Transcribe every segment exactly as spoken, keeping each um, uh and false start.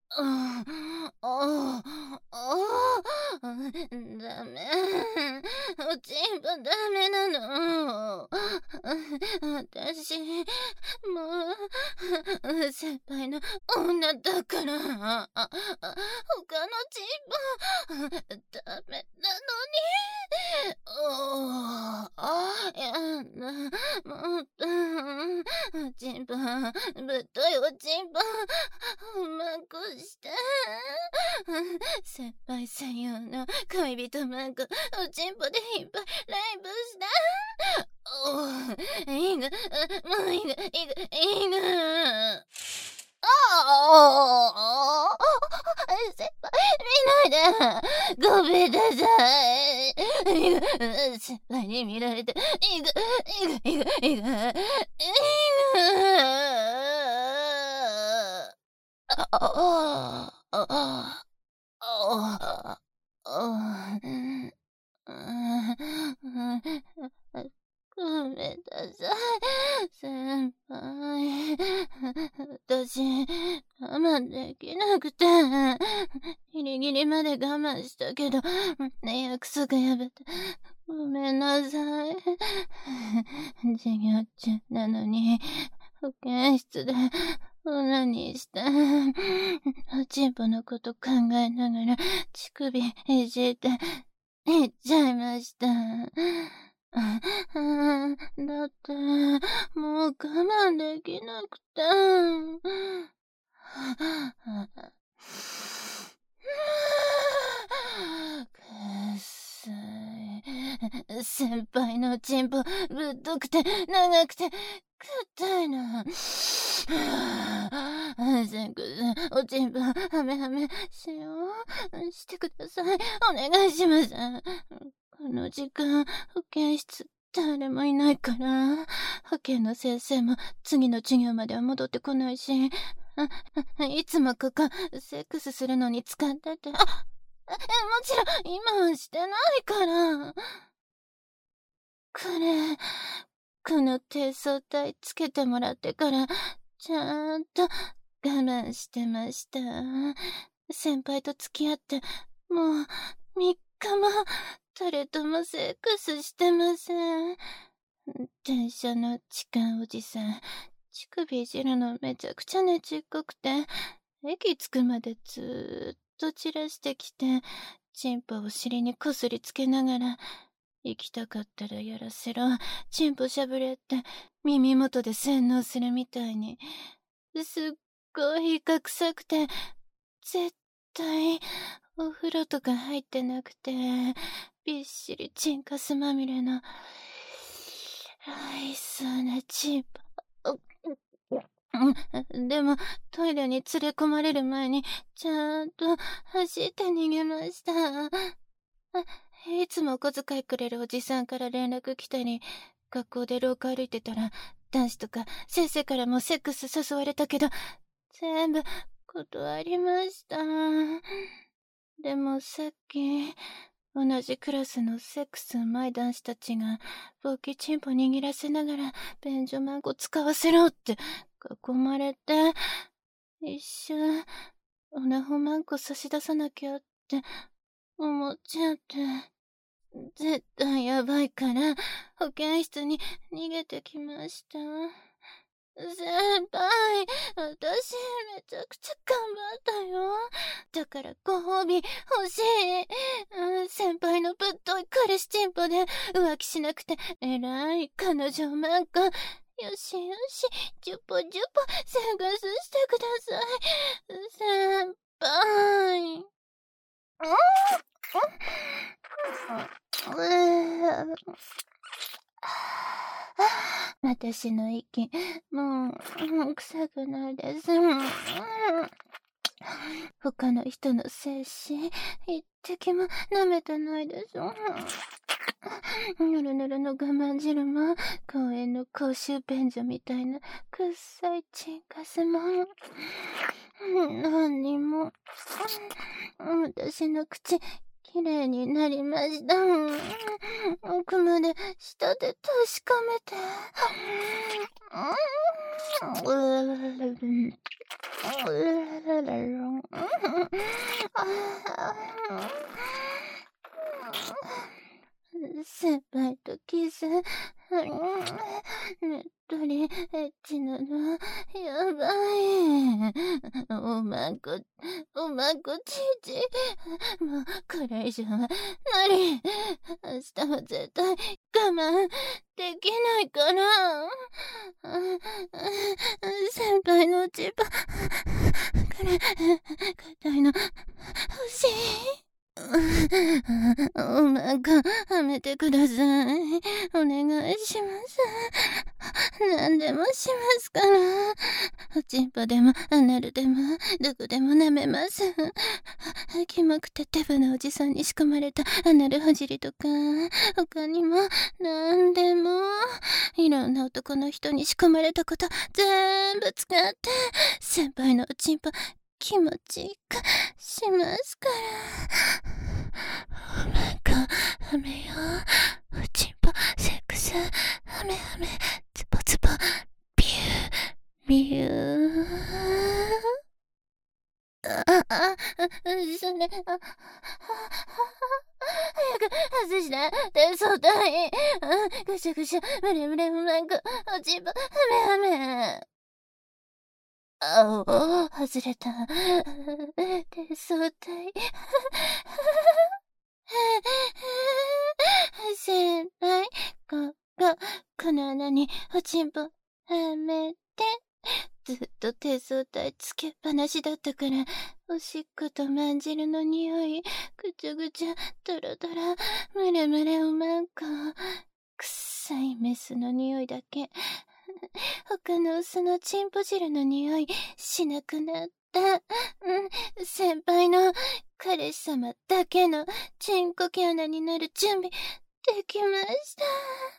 ああ、ああ、ダメ。おちんぽダメなの。私、もう、先輩の女だから、他のチンポ、ダメなのに。おあ、やだ、もっと、チンポ、ぶっといおちんぽ、うまくして。先輩専用の恋人マンコ、おちんぽでいっぱいライブした。おう、いいが、もういいが、いいが、いいが。ああ、先輩、見ないで。ごめんなさい。いいが、先輩に見られて、いいが、いいが、いいが、いいが、いいが。ああ、ああ、ああ、ああ、うん、ごめんなさい、先輩。私、我慢できなくて、ギリギリまで我慢したけど、約束破って、ごめんなさい。授業中なのに、保健室で、オナニーした。おちんぽのこと考えながら、乳首いじって、いっちゃいました。だって、もう我慢できなくて。くっさい。先輩のチンポ、ぶっとくて、長くて、硬いな。せんくさん、おちんぽ、はめはめ、しよう。してください。お願いします。この時間、保健室、誰もいないから。保健の先生も次の授業までは戻ってこないし、いつもここ、セックスするのに使ってて。あ、もちろん、今はしてないから。これ、この低層体つけてもらってから、ちゃんと我慢してました。先輩と付き合って、もう、みっかも、誰ともセックスしてません。電車の痴漢おじさん、乳首いじるのめちゃくちゃねちっこくて、駅着くまでずーっと散らしてきて、チンポを尻にこすりつけながら、行きたかったらやらせろ、チンポしゃぶれって耳元で洗脳するみたいに。すっごいイカ臭くて、絶対お風呂とか入ってなくて、びっしりチンカスまみれの、愛想なチンポ。でも、トイレに連れ込まれる前に、ちゃんと走って逃げました。いつもお小遣いくれるおじさんから連絡来たり、学校で廊下歩いてたら、男子とか先生からもセックス誘われたけど、全部断りました。でもさっき、同じクラスのセックスうまい男子たちが、ボキチンポ握らせながら、便所マンコ使わせろって囲まれて、一瞬、オナホマンコ差し出さなきゃって思っちゃって、絶対やばいから、保健室に逃げてきました。先輩、私めちゃくちゃ頑張ったよ。だからご褒美欲しい。うん、先輩のぶっとい彼氏チンポで浮気しなくて偉い彼女マンコ。よしよし、ジュポジュポ探してください。先輩。うん。私の息、もう、臭くないです。他の人の精子、一滴も舐めてないです。ぬるぬるの我慢汁も、公園の公衆便所みたいな、くっさいチンカスも、何にも、私の口、きれいになりました。奥まで舌で確かめて。 先輩とキス、ねっとりエッチなの、やばい。おまんこ、おまんこちいち。もう、これ以上は無理。明日も絶対我慢できないから。先輩の千葉、これ、硬いの、欲しい。おまんこ、はめてください。お願いします。何でもしますから。おちんぽでも、アナルでも、どこでも舐めます。キモくてデブなおじさんに仕込まれたアナルほじりとか、他にも、何でも、いろんな男の人に仕込まれたこと全部使って、先輩のおちんぽ、気持ちいいくしますから。おまんこ、はめよう。おちんぽ、セックス、はめはめ、ズボズボ、ビュー、ビュー。あ、あ、あ、それ、あ、早く外して、手相体。ぐしゃぐしゃ、むれむれおまんこ、おちんぽ、はめはめ。あお、外れた。手相体。先輩、ここ、この穴におちんぽはめて。ずっと手相体つけっぱなしだったから、おしっことまんじるの匂い、ぐちゃぐちゃ、ドロドロ、むれむれおまんこ。くっさいメスの匂いだけ。他のオスのチンポ汁の匂いしなくなった。うん、先輩の彼氏様だけのチンコ毛穴になる準備できました。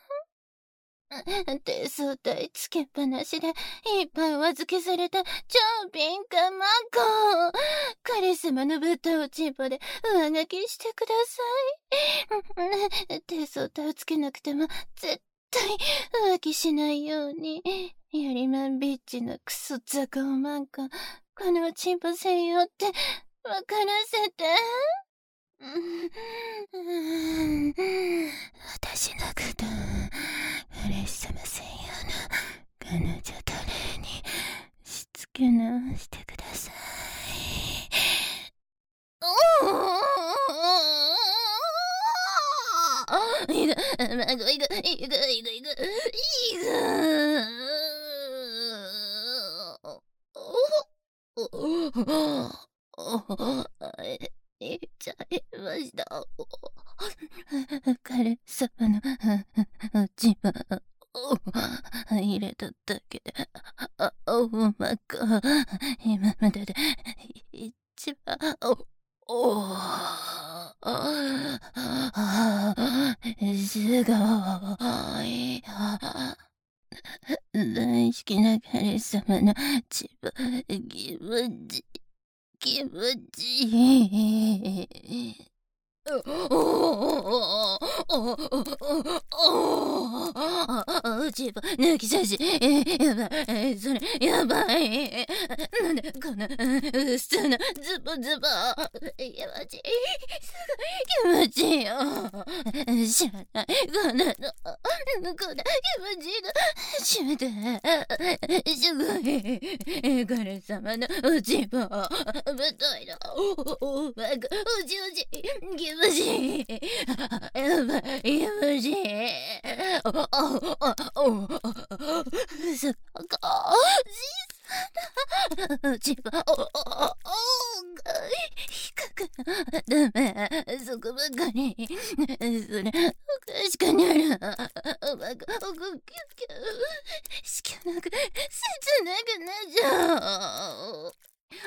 手相体つけっぱなしでいっぱいお預けされた超敏感マンコ。彼氏様のブッダをチンポで上書きしてください。手相体をつけなくても絶対浮気しないように。やりまんビッチのクソザコマンコ。このチンポ専用ってわからせて。私のこと彼氏様専用の彼女奴隷にしつけ直してください。おーいく、まごいく、いく、いく、いく、いく、いく。おおおえ、ちゃいました。彼様のおちばを入れただけで、おまこ、今までで一番、おおすごい。大好きな彼様の千葉、気持ち、気持ちいい。おおちば、抜き差し、やばい、それ、やばい。なんで、こんな、普通の、ズボズボ、気持ちいい、すごい気持ちいいよ。知らない、こんなの、こんな気持ちいいの、初めて、すごい、彼様のおちば、ぶといの、おまんこ、おちおち、気持ちいい。やばい、気持ちいい。お、お、お、お、すごく、おちば、お、お、お、低く、ダメ、そこばかり。それ、おかしくなる。おまんこ、おこ、キュッキュッ。しきなく、切なくなっちゃう。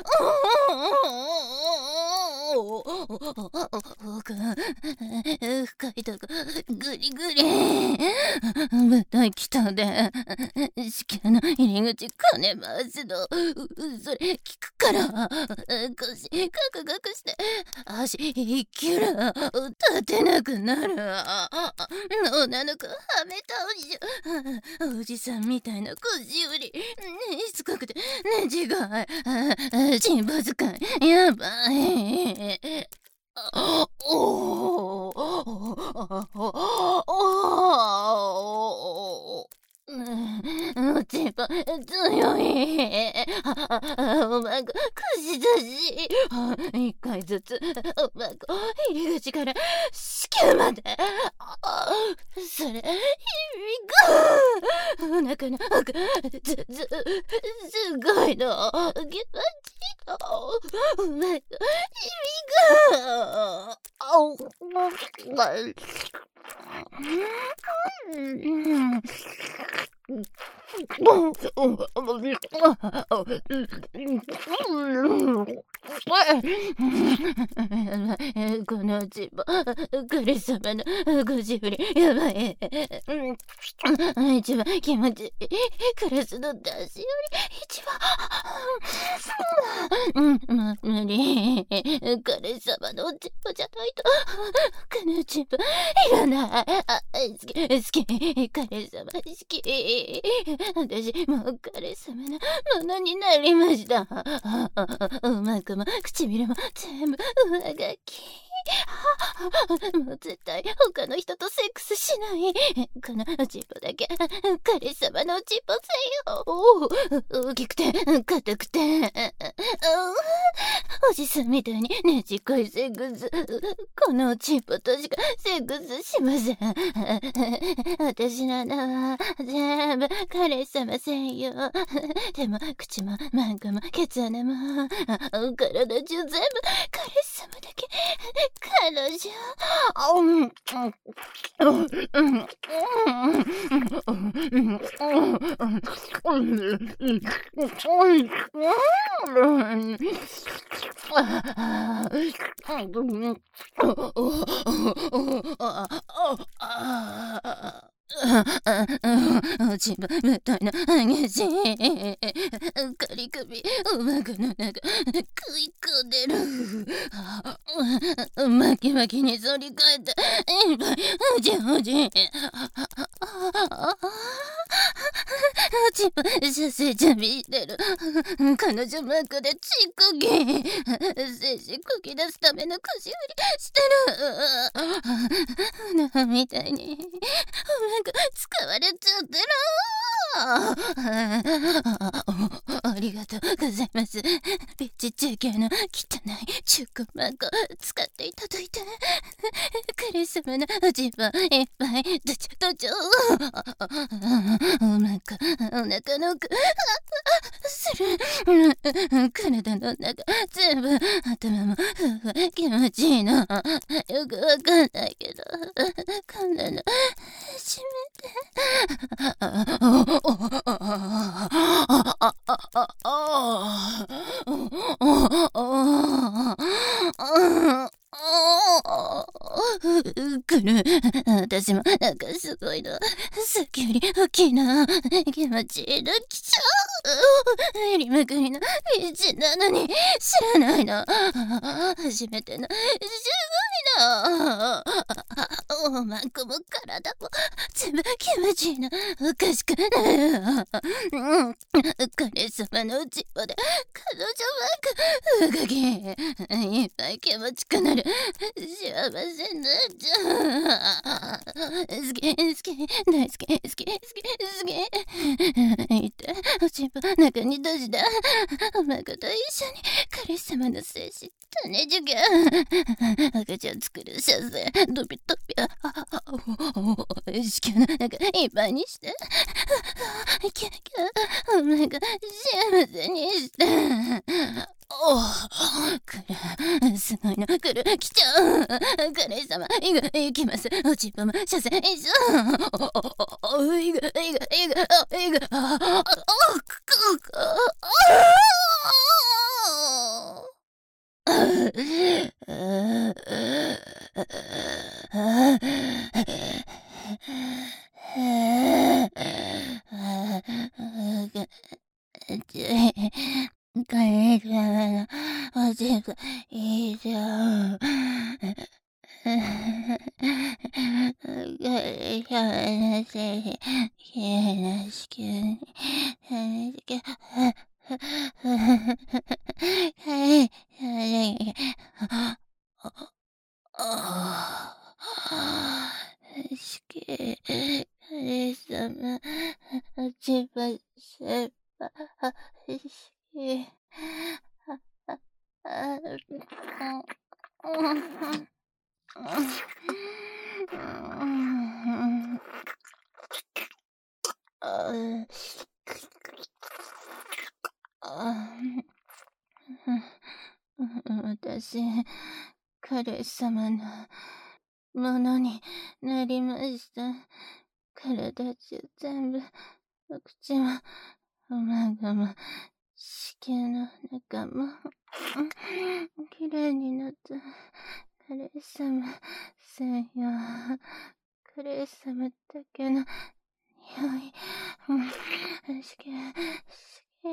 おお深いとこ、ぐりぐり。 舞台来たで。子宮の入り口金回しの。それ聞くから。腰カクカクして、足生きる。立てなくなる。女の子はめ倒し。おじさんみたいな腰より、しつこくて、ねじがい。心臓使い。やばい。おおおおちば強い。おまこ串だし。一回ずつおまこ入り口から子宮まで。それ意味がお腹の奥ずずすごいの気持ちいいの。おまこ意味があおこのちばクリスマの腰振りやばい。一番気持ちいいクラスの男子より一番もう無理。彼様のおちばじゃないとこのちばいらない。あ好き好き彼様好き。私もう彼様のものになりました。おまくも唇も全部上書き。もう絶対他の人とセックスしない。このおちぼだけ彼様のおちぼせよ。大きくて硬くておじさんみたいにねじこいセックス。このおちぼとしかセックスしません。私の名は全部彼様専用。でも口もマンコもケツ穴も体中全部彼様だけ。彼女自分みたいな激しいカリ首おまこの中食い込んでる。巻き巻きに反り返っていっぱいおじおじ自分射精準備してる。彼女マークでちこぎ精子こき出すための腰振りしてる。なみたいにおまこ使われちゃってる。ありがとうございます。ビッチ中継の汚い中古マーク使っていただいて。彼様のおじぼいっぱいどちょどちょおまこお腹の奥する。体の中全部頭もふわ気持ちいいの。よくわかんないけどこんなの初めて。くる私もなんかすごいの。さっきより大きいな。気持ちいいの来ちゃう。やりまくりのビーチなのに知らないの。初めてのすごいの。おまこも体も全部気持ちいいの。おかしくないよ。彼様のうちわで彼女マークうがきいっぱい気持ちくなる。幸せになっちゃう。好き好き大好き好き好き好き。いっておちぼ中に閉じたおまこと一緒に彼様の精子種授業赤ちゃん作る射精ドピドピ子宮の中いっぱいにしてキャキャおまこ幸せにしておくるすごいのくる来ちゃう。彼様いぐ行きます。おちぼも射精一緒おおいぐいぐいぐいぐああおくくくああ全部いいじゃん。しけ、彼様、千葉先輩、しけ、あ、私、彼様のものになりました。体中全部、お口も、おまごも、子宮の中も、きれいになった彼様専用、彼様だけの匂い、子宮、子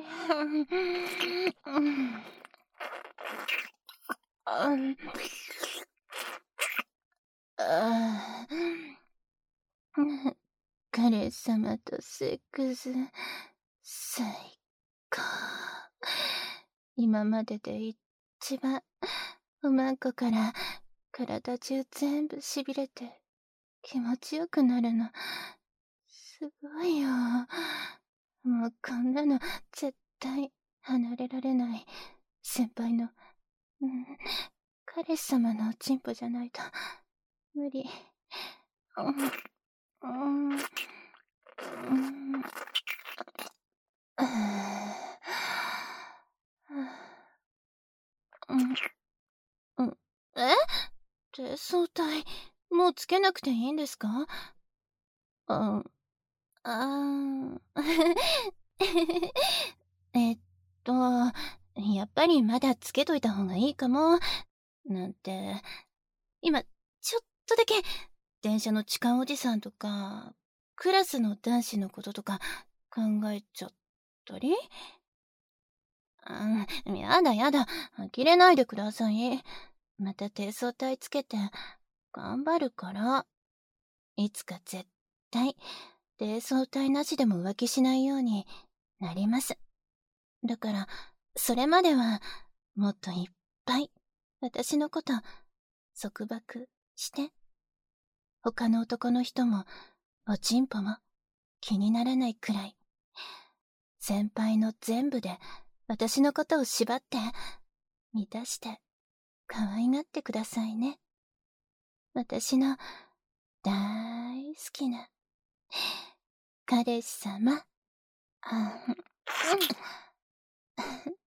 宮、ああ、彼様とセックス、最高。今までで一番、おまんこから体中全部しびれて気持ちよくなるの。すごいよ。もうこんなの絶対離れられない。先輩の、うん、彼氏様のおちんぽじゃないと無理。うん、うん、うん、うん、うん、え？低層体、もうつけなくていいんですか？うん、あーえっと、やっぱりまだつけといた方がいいかも、なんて、今、ちょっとだけ、電車の痴漢おじさんとか、クラスの男子のこととか考えちゃったり？うん、やだやだ、呆れないでください。また低層体つけて、頑張るから。いつか絶対、低層体なしでも浮気しないようになります。だから、それまでは、もっといっぱい、私のこと、束縛して。他の男の人も、おちんぽも、気にならないくらい。先輩の全部で、私のことを縛って、満たして、可愛がってくださいね。私の、大好きな、彼氏様。あ、うん